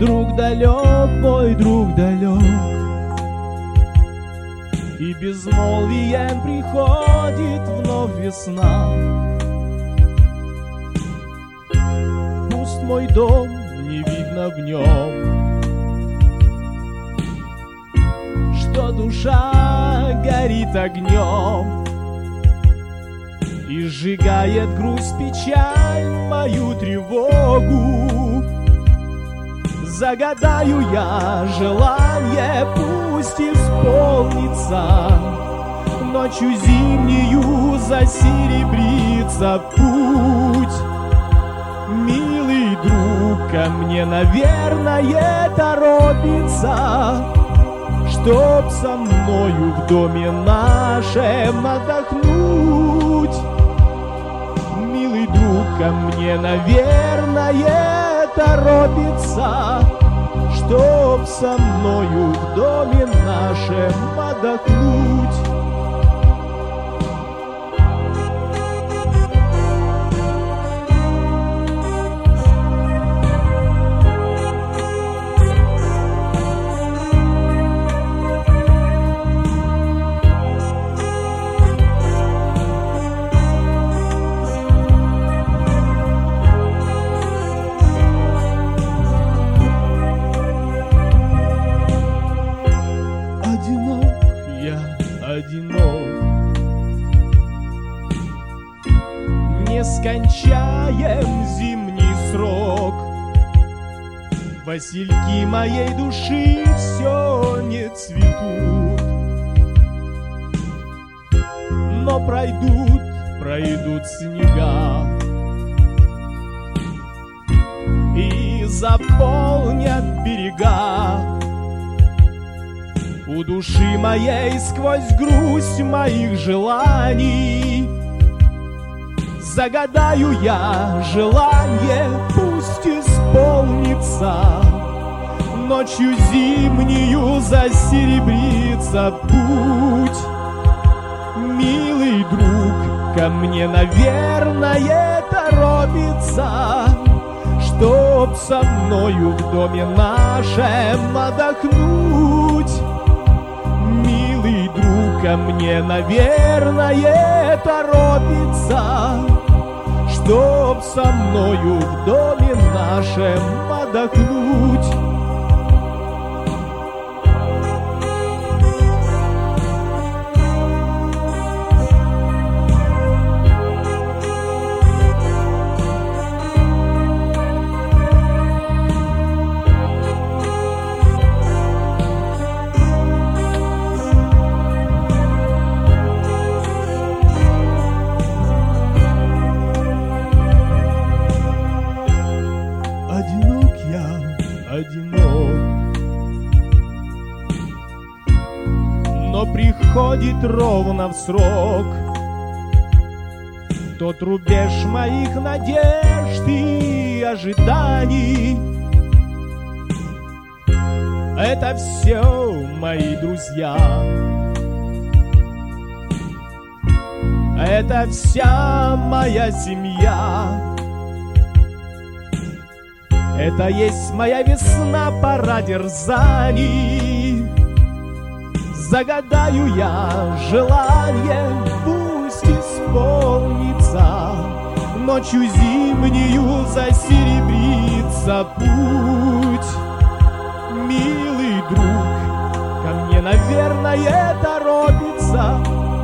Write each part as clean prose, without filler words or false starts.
Друг далек, мой друг далек, и безмолвием приходит вновь весна. Пуст мой дом, не видно в нем, что душа горит огнем и сжигает грусть, печаль, мою тревогу. Загадаю я желание, пусть исполнится. Ночью зимнюю засеребрится путь. Милый друг ко мне, наверное, торопится, чтоб со мною в доме нашем отдохнуть. Милый друг ко мне, наверное, торопится, чтоб со мною в доме нашем отдохнуть. Не скончаем зимний срок, васильки моей души все не цветут, но пройдут снега и заполнят берега. У души моей сквозь грусть моих желаний загадаю я желание, пусть исполнится. Ночью зимнюю засеребрится путь. Милый друг ко мне, наверное, торопится, чтоб со мною в доме нашем отдохнуть. Милый друг ко мне, наверное, торопится, чтоб со мною в доме нашем отдохнуть. Одинок, но приходит ровно в срок тот рубеж моих надежд и ожиданий. Это все мои друзья, это вся моя семья. Это есть моя весна, пора дерзаний. Загадаю я желание, пусть исполнится. Ночью зимнюю засеребрится путь. Милый друг ко мне, наверное, торопится,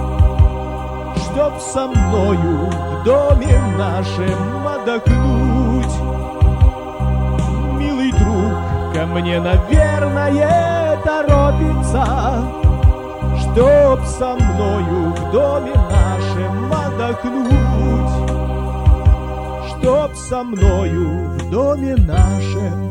чтоб со мною в доме нашем отдохнуть. Ко мне, наверное, торопится, чтоб со мною в доме нашем отдохнуть. Чтоб со мною в доме нашем